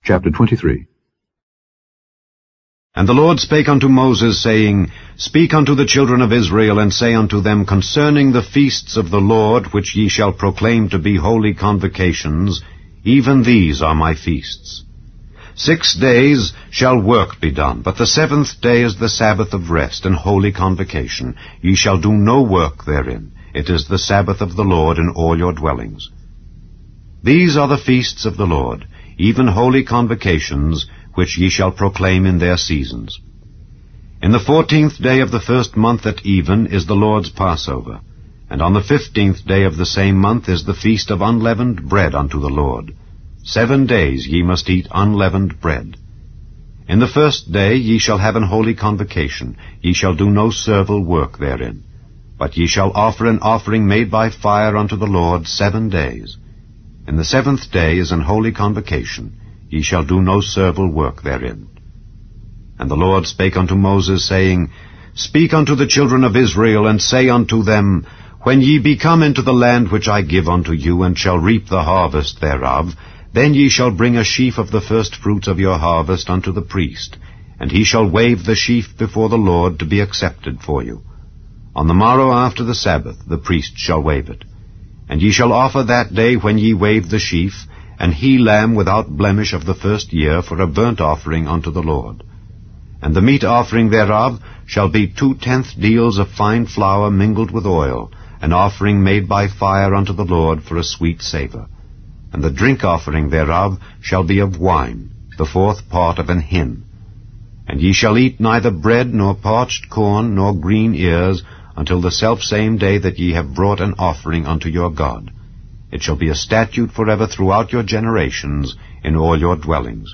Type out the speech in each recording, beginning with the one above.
Chapter 23. And the Lord spake unto Moses, saying, Speak unto the children of Israel, and say unto them concerning the feasts of the Lord, which ye shall proclaim to be holy convocations, even these are my feasts. 6 days shall work be done, but the 7th day is the Sabbath of rest and holy convocation. Ye shall do no work therein. It is the Sabbath of the Lord in all your dwellings. These are the feasts of the Lord, even holy convocations, which ye shall proclaim in their seasons. In the 14th day of the 1st month at even is the Lord's Passover, and on the 15th day of the same month is the feast of unleavened bread unto the Lord. 7 days ye must eat unleavened bread. In the 1st day ye shall have an holy convocation. Ye shall do no servile work therein, but ye shall offer an offering made by fire unto the Lord 7 days. In the 7th day is an holy convocation. Ye shall do no servile work therein. And the Lord spake unto Moses, saying, Speak unto the children of Israel, and say unto them, When ye be come into the land which I give unto you, and shall reap the harvest thereof, then ye shall bring a sheaf of the firstfruits of your harvest unto the priest, and he shall wave the sheaf before the Lord to be accepted for you. On the morrow after the Sabbath the priest shall wave it. And ye shall offer that day when ye wave the sheaf, an he-lamb without blemish of the 1st year for a burnt offering unto the Lord. And the meat offering thereof shall be 2/10 deals of fine flour mingled with oil, an offering made by fire unto the Lord for a sweet savour. And the drink offering thereof shall be of wine, the 4th part of an hin. And ye shall eat neither bread, nor parched corn, nor green ears, until the selfsame day that ye have brought an offering unto your God. It shall be a statute forever throughout your generations in all your dwellings.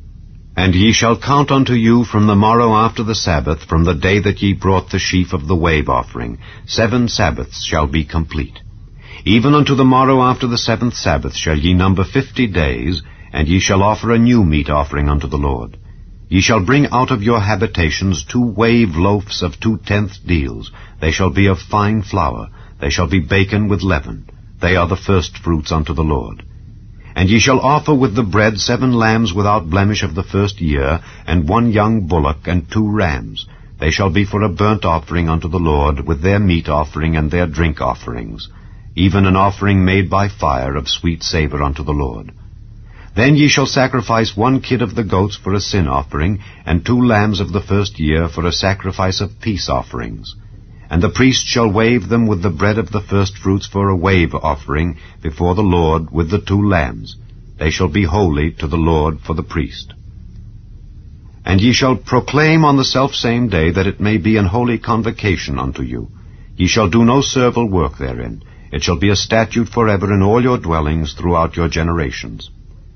And ye shall count unto you from the morrow after the Sabbath, from the day that ye brought the sheaf of the wave offering. 7 Sabbaths shall be complete. Even unto the morrow after the 7th Sabbath shall ye number 50 days, and ye shall offer a new meat offering unto the Lord. Ye shall bring out of your habitations 2 wave loaves of 2/10 deals. They shall be of fine flour. They shall be baken with leaven. They are the firstfruits unto the Lord. And ye shall offer with the bread 7 lambs without blemish of the 1st year, and 1 young bullock, and 2 rams. They shall be for a burnt offering unto the Lord, with their meat offering and their drink offerings, even an offering made by fire of sweet savour unto the Lord. Then ye shall sacrifice 1 kid of the goats for a sin offering, and 2 lambs of the 1st year for a sacrifice of peace offerings. And the priest shall wave them with the bread of the firstfruits for a wave offering before the Lord with the 2 lambs. They shall be holy to the Lord for the priest. And ye shall proclaim on the selfsame day that it may be an holy convocation unto you. Ye shall do no servile work therein. It shall be a statute forever in all your dwellings throughout your generations.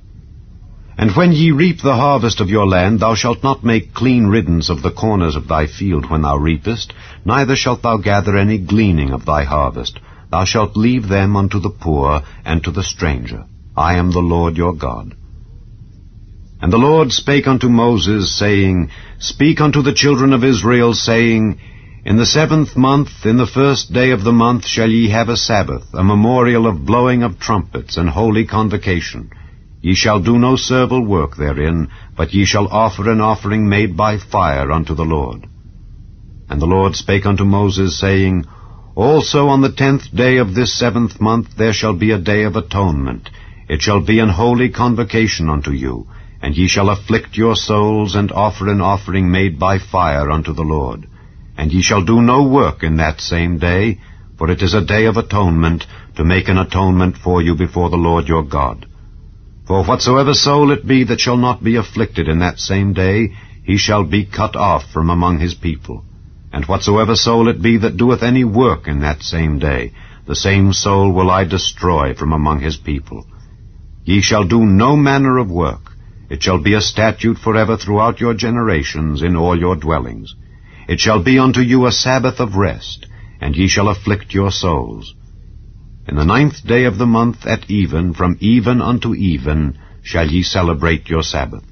And when ye reap the harvest of your land, thou shalt not make clean riddance of the corners of thy field when thou reapest, neither shalt thou gather any gleaning of thy harvest. Thou shalt leave them unto the poor and to the stranger. I am the Lord your God. And the Lord spake unto Moses, saying, Speak unto the children of Israel, saying, In the 7th month, in the 1st day of the month, shall ye have a Sabbath, a memorial of blowing of trumpets, and holy convocation. Ye shall do no servile work therein, but ye shall offer an offering made by fire unto the Lord. And the Lord spake unto Moses, saying, Also on the 10th day of this 7th month there shall be a day of atonement. It shall be an holy convocation unto you, and ye shall afflict your souls, and offer an offering made by fire unto the Lord. And ye shall do no work in that same day, for it is a day of atonement, to make an atonement for you before the Lord your God. For whatsoever soul it be that shall not be afflicted in that same day, he shall be cut off from among his people. And whatsoever soul it be that doeth any work in that same day, the same soul will I destroy from among his people. Ye shall do no manner of work. It shall be a statute forever throughout your generations in all your dwellings. It shall be unto you a Sabbath of rest, and ye shall afflict your souls. In the 9th day of the month at even, from even unto even, shall ye celebrate your Sabbath.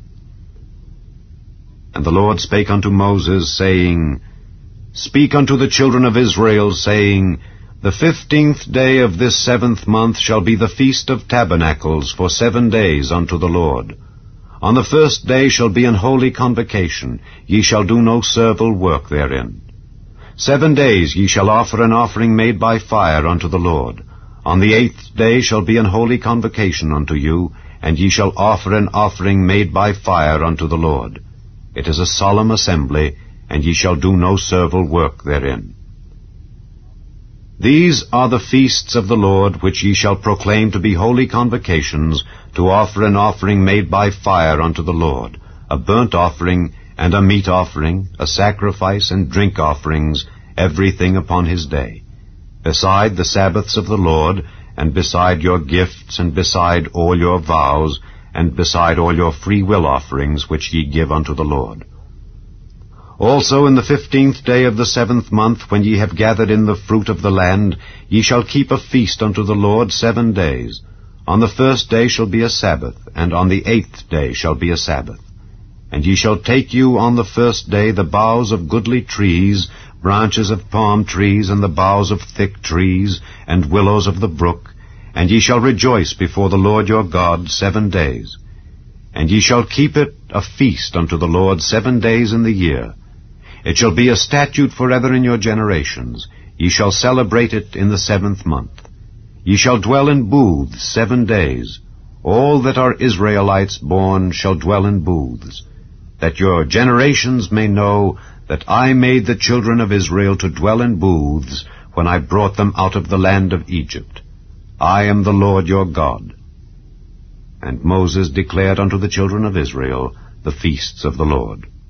And the Lord spake unto Moses, saying, Speak unto the children of Israel, saying, The 15th day of this 7th month shall be the Feast of Tabernacles for 7 days unto the Lord. On the first day shall be an holy convocation. Ye shall do no servile work therein. 7 days ye shall offer an offering made by fire unto the Lord. On the 8th day shall be an holy convocation unto you, and ye shall offer an offering made by fire unto the Lord. It is a solemn assembly, and ye shall do no servile work therein. These are the feasts of the Lord, which ye shall proclaim to be holy convocations, to offer an offering made by fire unto the Lord, a burnt offering, and a meat offering, a sacrifice, and drink offerings, everything upon his day. Beside the Sabbaths of the Lord, and beside your gifts, and beside all your vows, and beside all your free will offerings, which ye give unto the Lord. Also in the 15th day of the 7th month, when ye have gathered in the fruit of the land, ye shall keep a feast unto the Lord 7 days. On the 1st day shall be a Sabbath, and on the 8th day shall be a Sabbath. And ye shall take you on the 1st day the boughs of goodly trees, branches of palm trees, and the boughs of thick trees, and willows of the brook, and ye shall rejoice before the Lord your God 7 days. And ye shall keep it a feast unto the Lord 7 days in the year. It shall be a statute forever in your generations. Ye shall celebrate it in the 7th month. Ye shall dwell in booths 7 days. All that are Israelites born shall dwell in booths, that your generations may know that I made the children of Israel to dwell in booths when I brought them out of the land of Egypt. I am the Lord your God. And Moses declared unto the children of Israel the feasts of the Lord.